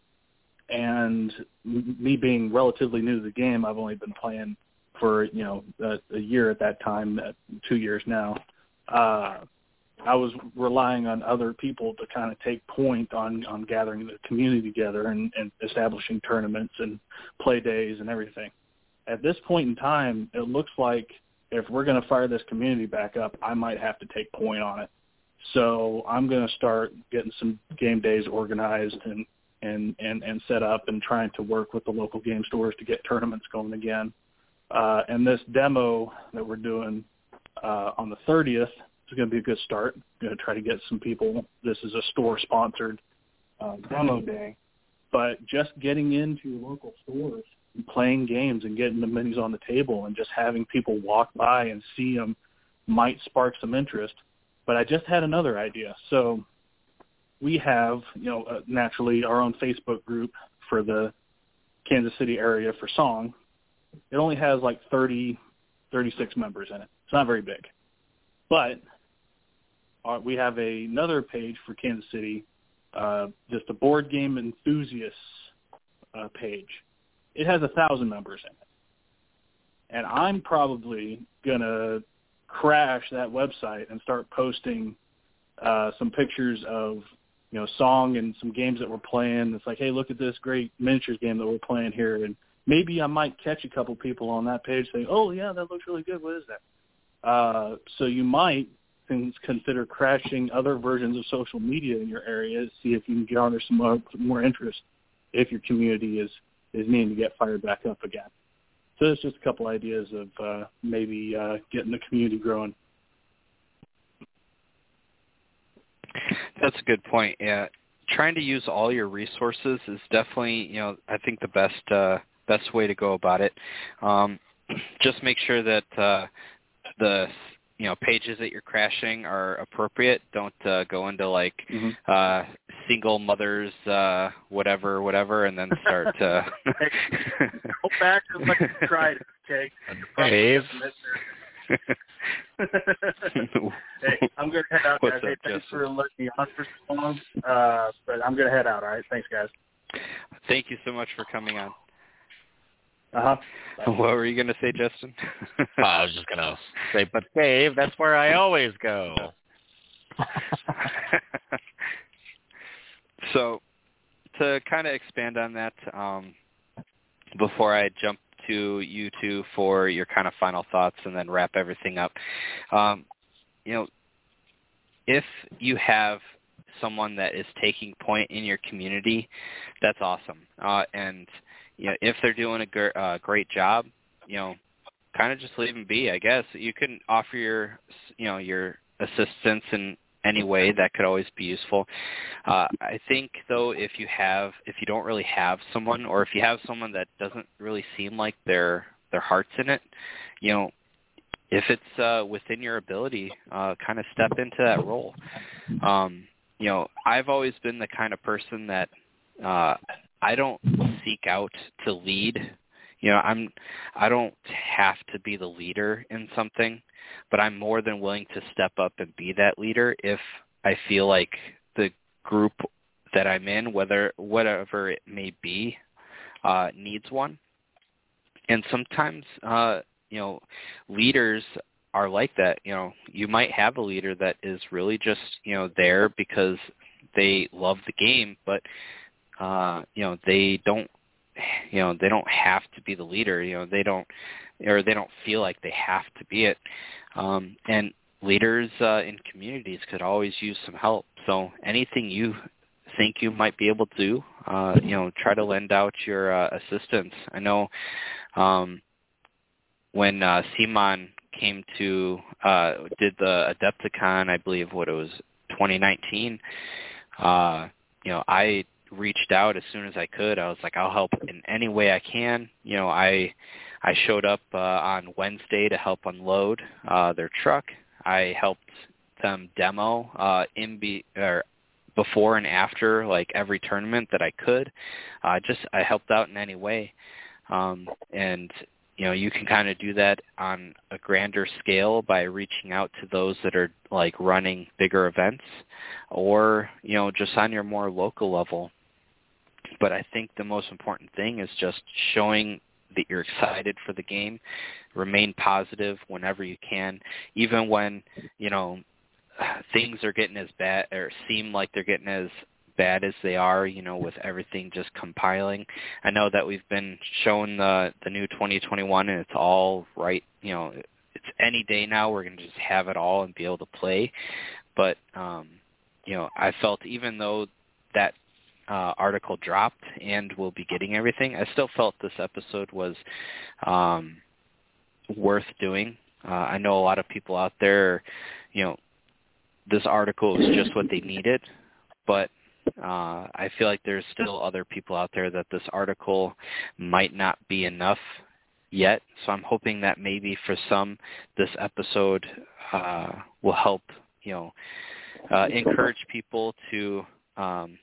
And me being relatively new to the game, I've only been playing for you know a, a year at that time, uh, two years now. Uh, I was relying on other people to kind of take point on, on gathering the community together and, and establishing tournaments and play days and everything. At this point in time, it looks like if we're going to fire this community back up, I might have to take point on it. So I'm going to start getting some game days organized and, and, and, and set up and trying to work with the local game stores to get tournaments going again. Uh, and this demo that we're doing uh, on the thirtieth, it's going to be a good start. I'm going to try to get some people. This is a store-sponsored uh, demo day. But just getting into local stores and playing games and getting the minis on the table and just having people walk by and see them might spark some interest. But I just had another idea. So we have, you know, uh, naturally our own Facebook group for the Kansas City area for Song. It only has like thirty, thirty-six members in it. It's not very big. But Uh, we have a, another page for Kansas City, uh, just a board game enthusiasts uh, page. It has a thousand members in it, and I'm probably gonna crash that website and start posting uh, some pictures of, you know, song and some games that we're playing. It's like, hey, look at this great miniatures game that we're playing here. And maybe I might catch a couple people on that page saying, oh, yeah, that looks really good. What is that? Uh, so you might consider crashing other versions of social media in your area to see if you can garner some more, more interest if your community is, is needing to get fired back up again. So there's just a couple ideas of uh, maybe uh, getting the community growing. That's a good point. Yeah, trying to use all your resources is definitely, you know, I think the best uh, best way to go about it. Um, just make sure that uh, the you know pages that you're crashing are appropriate. Don't uh, go into like mm-hmm. uh, single mothers, uh, whatever, whatever, and then start to go back to what you tried. Okay, Dave. Hey, I'm going to head out, guys. What's Hey, up, thanks Justin? for letting me on for so long, uh, but I'm going to head out, all right? Thanks, guys. Thank you so much for coming on. Uh-huh. What were you going to say, Justin? Oh, I was just going to say, but Dave, that's where I always go. So to kind of expand on that, um, before I jump to you two for your kind of final thoughts and then wrap everything up, um, you know, if you have someone that is taking point in your community, that's awesome. Uh, and, you know, if they're doing a gr- uh, great job, you know, kind of just leave them be, I guess. You can offer your, you know, your assistance in any way that could always be useful. Uh, I think, though, if you have, if you don't really have someone, or if you have someone that doesn't really seem like their their heart's in it, you know, if it's uh, within your ability, uh, kind of step into that role. Um, you know, I've always been the kind of person that uh, I don't seek out to lead. You know, I'm I don't have to be the leader in something, but I'm more than willing to step up and be that leader if I feel like the group that I'm in, whether whatever it may be, uh, needs one. And sometimes, uh, you know, leaders are like that. You know, you might have a leader that is really just, you know, there because they love the game, but uh, you know, they don't. You know, they don't have to be the leader. You know, they don't, or they don't feel like they have to be it. Um, and leaders uh, in communities could always use some help. So anything you think you might be able to do, uh, you know, try to lend out your uh, assistance. I know um, when uh, Simon came to uh, did the Adepticon, I believe what it was, twenty nineteen. Uh, you know, I reached out as soon as I could. I was like, I'll help in any way I can. You know, I I showed up uh, on Wednesday to help unload uh, their truck. I helped them demo uh, in be or before and after like every tournament that I could. Uh, just I helped out in any way, um, and you know, you can kind of do that on a grander scale by reaching out to those that are like running bigger events, or you know, just on your more local level. But I think the most important thing is just showing that you're excited for the game. Remain positive whenever you can, even when, you know, things are getting as bad or seem like they're getting as bad as they are, you know, with everything just compiling. I know that we've been showing the, the new twenty twenty-one and it's all right. You know, it's any day now. We're going to just have it all and be able to play. But, um, you know, I felt even though that Uh, article dropped and we'll be getting everything, I still felt this episode was um, worth doing. Uh, I know a lot of people out there, you know, this article was just what they needed, but uh, I feel like there's still other people out there that this article might not be enough yet. So I'm hoping that maybe for some, this episode uh, will help, you know, uh, encourage people to um,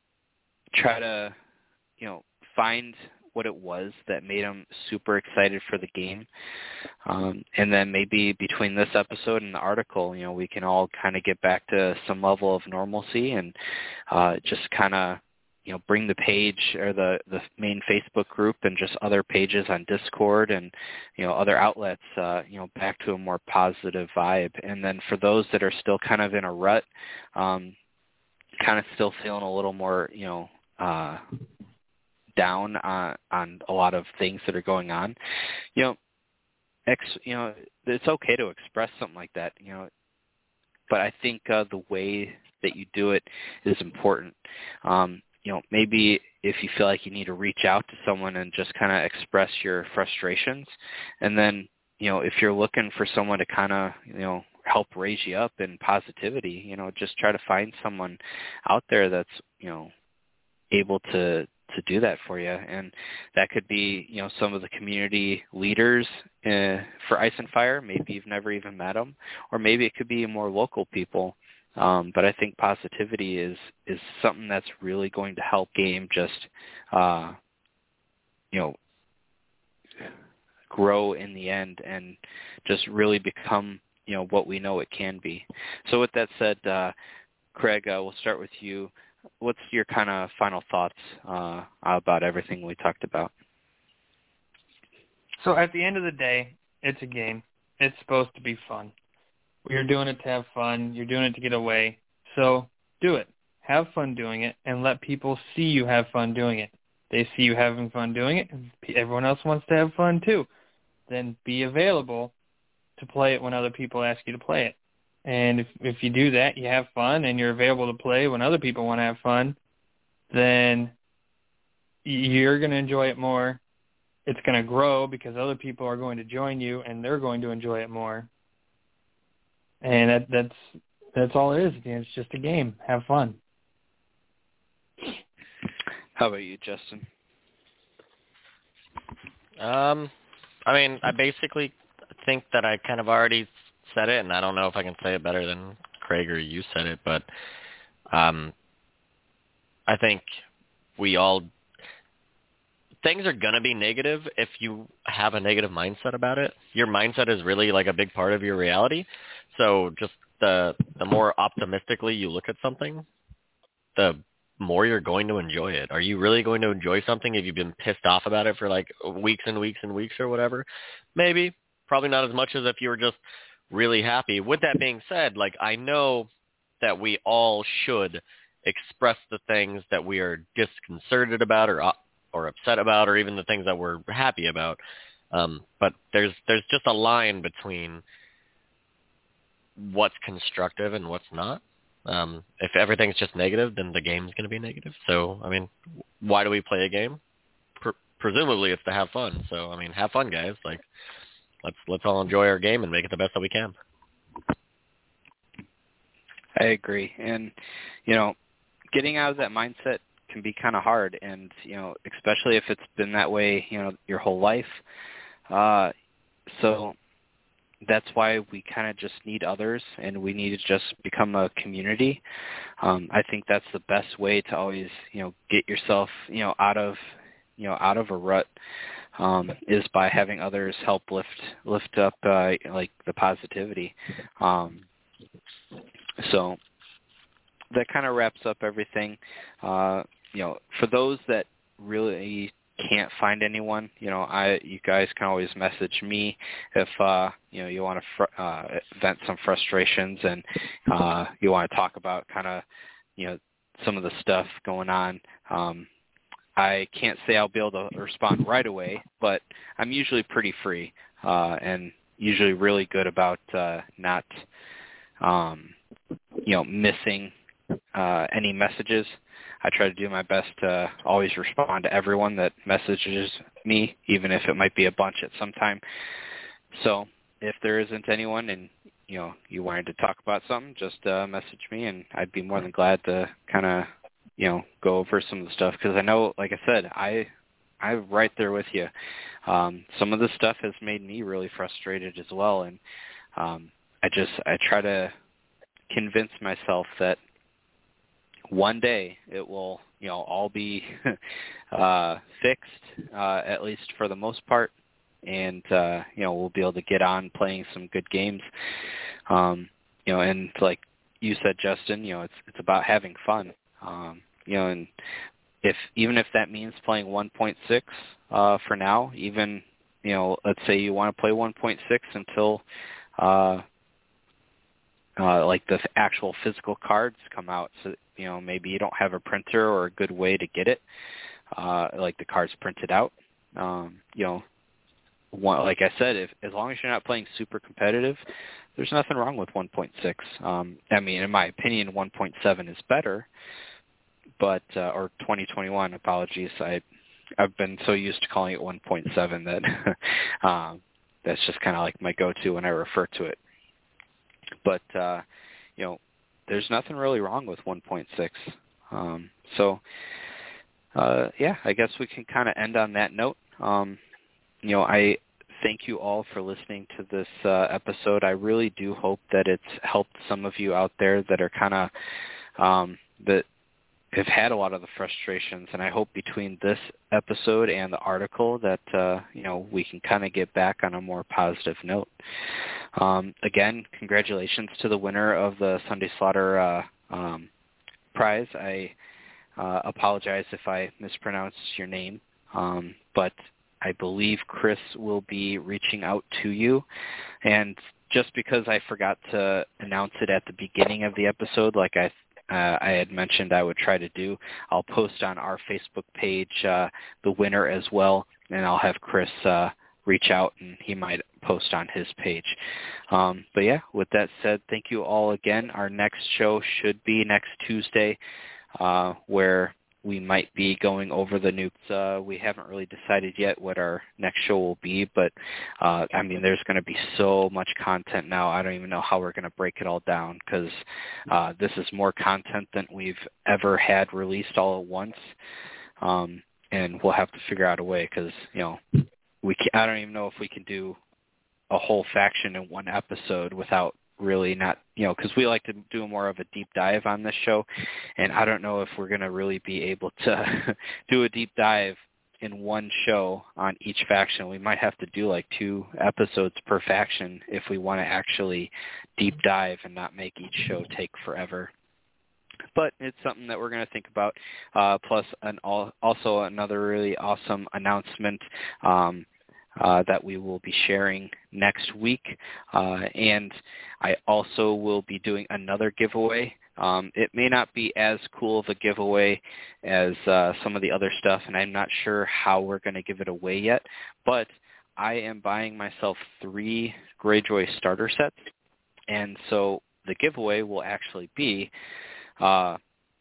try to, you know, find what it was that made them super excited for the game. Um, and then maybe between this episode and the article, you know, we can all kind of get back to some level of normalcy and uh, just kind of you know, bring the page or the, the main Facebook group and just other pages on Discord and, you know, other outlets, uh, you know, back to a more positive vibe. And then for those that are still kind of in a rut, um, kind of still feeling a little more, you know, uh, down on, on a lot of things that are going on, you know, ex, you know, it's okay to express something like that, you know, but I think uh, the way that you do it is important. Um, you know, maybe if you feel like you need to reach out to someone and just kind of express your frustrations, and then, you know, if you're looking for someone to kind of, you know, help raise you up in positivity, you know, just try to find someone out there that's, you know, able to to do that for you. And that could be, you know, some of the community leaders uh, for Ice and Fire. Maybe you've never even met them, or maybe it could be more local people. Um, but I think positivity is, is something that's really going to help game just, uh, you know, grow in the end and just really become, you know, what we know it can be. So with that said, uh, Craig, uh, we'll start with you. What's your kind of final thoughts uh, about everything we talked about? So at the end of the day, it's a game. It's supposed to be fun. You're doing it to have fun. You're doing it to get away. So do it. Have fun doing it, and let people see you have fun doing it. They see you having fun doing it, and everyone else wants to have fun too. Then be available to play it when other people ask you to play it. And if if you do that, you have fun, and you're available to play when other people want to have fun, then you're going to enjoy it more. It's going to grow because other people are going to join you, and they're going to enjoy it more. And that, that's that's all it is. It's just a game. Have fun. How about you, Justin? Um, I mean, I basically think that I kind of already said it, and I don't know if I can say it better than Craig or you said it, but um, I think we all things are going to be negative if you have a negative mindset about it. Your mindset is really like a big part of your reality. So just the the more optimistically you look at something, the more you're going to enjoy it. Are you really going to enjoy something if you've been pissed off about it for like weeks and weeks and weeks or whatever? Maybe. Probably not as much as if you were just really happy. With that being said, like I know that we all should express the things that we are disconcerted about or or upset about, or even the things that we're happy about. Um, but there's there's just a line between what's constructive and what's not. Um, if everything's just negative, then the game's going to be negative. So, I mean, why do we play a game? Pre- presumably it's to have fun. So, I mean, have fun, guys. Like, let's let's all enjoy our game and make it the best that we can. I agree. And, you know, getting out of that mindset can be kind of hard. And, you know, especially if it's been that way, you know, your whole life. Uh, so that's why we kind of just need others, and we need to just become a community. Um, I think that's the best way to always, you know, get yourself, you know, out of, you know, out of a rut, um, is by having others help lift, lift up, uh, like the positivity. Um, so that kind of wraps up everything. Uh, you know, for those that really can't find anyone, you know, I you guys can always message me if uh you know you want to fr- uh vent some frustrations and uh you want to talk about kind of, you know, some of the stuff going on. um I can't say I'll be able to respond right away, but I'm usually pretty free uh and usually really good about uh not um you know missing uh any messages. I try to do my best to always respond to everyone that messages me, even if it might be a bunch at some time. So if there isn't anyone and, you know, you wanted to talk about something, just uh, message me, and I'd be more than glad to kind of, you know, go over some of the stuff. Because I know, like I said, I, I'm right there with you. Um, some of the stuff has made me really frustrated as well. And um, I just, I try to convince myself that one day it will, you know, all be uh, fixed, uh, at least for the most part, and uh, you know, we'll be able to get on playing some good games. Um, you know, and like you said, Justin, you know, it's it's about having fun. Um, you know, and if even if that means playing one point six uh, for now, even, you know, let's say you want to play one point six until uh, uh, like the actual physical cards come out. So, you know, maybe you don't have a printer or a good way to get it, uh, like the cards printed out. Um, you know, one, like I said, if as long as you're not playing super competitive, there's nothing wrong with one point six. Um, I mean, in my opinion, one point seven is better, but uh, or twenty twenty-one. Apologies, I I've been so used to calling it one point seven that um, that's just kind of like my go-to when I refer to it. But uh, you know, there's nothing really wrong with one point six. Um, so uh, yeah, I guess we can kind of end on that note. Um, you know, I thank you all for listening to this uh, episode. I really do hope that it's helped some of you out there that are kind of um, that have had a lot of the frustrations, and I hope between this episode and the article that uh, you know, we can kind of get back on a more positive note. Um, again, congratulations to the winner of the Sunday Slaughter uh, um, prize. I uh, apologize if I mispronounced your name, um, but I believe Chris will be reaching out to you. And just because I forgot to announce it at the beginning of the episode, like I uh, I had mentioned I would try to do, I'll post on our Facebook page uh, the winner as well, and I'll have Chris uh, reach out, and he might post on his page. Um, but yeah, with that said, thank you all again. Our next show should be next Tuesday, uh, where we might be going over the nukes. Uh, we haven't really decided yet what our next show will be, but uh, I mean, there's going to be so much content now. I don't even know how we're going to break it all down, because uh, this is more content than we've ever had released all at once, um, and we'll have to figure out a way, because you know, we can, I don't even know if we can do a whole faction in one episode without really not, you know, because we like to do more of a deep dive on this show, and I don't know if we're going to really be able to do a deep dive in one show on each faction. We might have to do like two episodes per faction if we want to actually deep dive and not make each show take forever. But it's something that we're going to think about. Uh, plus, an all, also another really awesome announcement um, Uh, that we will be sharing next week. Uh, and I also will be doing another giveaway. Um, it may not be as cool of a giveaway as uh, some of the other stuff, and I'm not sure how we're going to give it away yet, but I am buying myself three Greyjoy starter sets, and so the giveaway will actually be uh,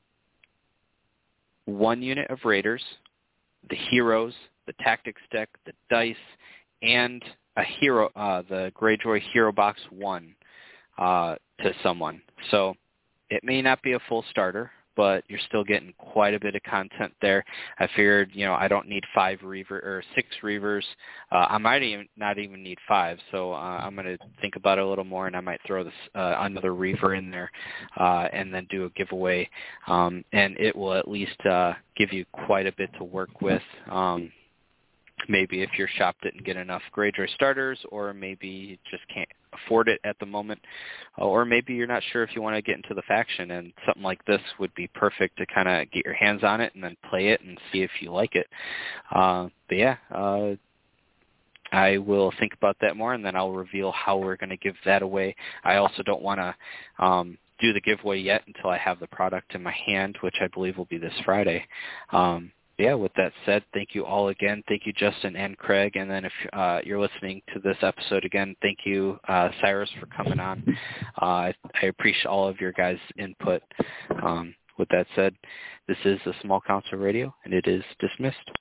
one unit of Raiders, the Heroes, the Tactics deck, the dice, and a hero, uh, the Greyjoy Hero Box one uh, to someone. So it may not be a full starter, but you're still getting quite a bit of content there. I figured, you know, I don't need five Reaver or six Reavers. Uh, I might even not even need five, so uh, I'm going to think about it a little more, and I might throw this uh, another Reaver in there uh, and then do a giveaway. Um, and it will at least uh, give you quite a bit to work with. Um, maybe if your shop didn't get enough Greyjoy starters, or maybe you just can't afford it at the moment, or maybe you're not sure if you want to get into the faction, and something like this would be perfect to kind of get your hands on it and then play it and see if you like it. Uh, but yeah, uh, I will think about that more, and then I'll reveal how we're going to give that away. I also don't want to um, do the giveaway yet until I have the product in my hand, which I believe will be this Friday. Um, Yeah, with that said, thank you all again. Thank you, Justin and Craig. And then if uh, you're listening to this episode again, thank you, uh, Cyrus, for coming on. Uh, I, I appreciate all of your guys' input. Um, with that said, this is the Small Council Radio, and it is dismissed.